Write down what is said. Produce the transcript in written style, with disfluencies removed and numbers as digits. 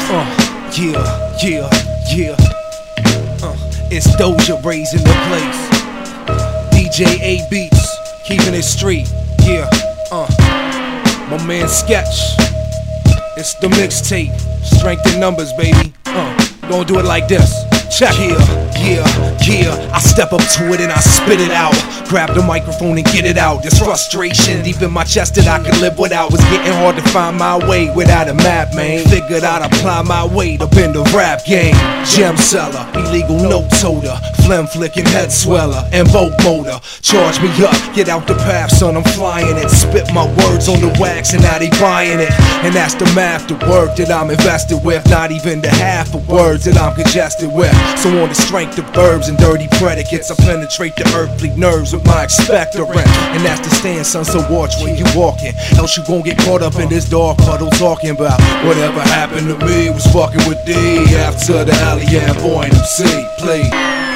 Yeah. It's Doja raising the place. DJ A Beats, keeping it street. Yeah. My man Sketch. It's the mixtape. Strength in numbers, baby. Gonna do it like this. Check. Yeah. I step up to it and I spit it out. Grab the microphone and get it out. This frustration deep in my chest that I could live without was getting hard to find my way without a map, man. Figured I'd apply my weight up in the rap game. Gem seller, illegal note holder, phlegm flicking head sweller, and vote motor. Charge me up, get out the path, son, I'm flying it. Spit my words on the wax and now they buying it. And that's the math, the work that I'm invested with. Not even the half of words that I'm congested with. So on the strength of verbs and dirty predicates, I penetrate the earthly nerves with my expectorant. And that's the stand, son, so watch when you walking, else you gon' get caught up in this dark puddle talking about whatever happened to me was fucking with D. After the Alien Boy MC, play.